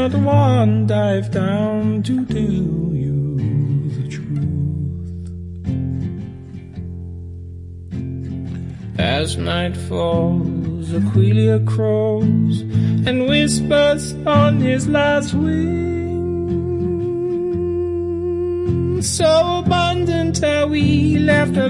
not one dive down to tell you the truth. As night falls, Aquila crawls and whispers on his last wing. So abundant are we left alone.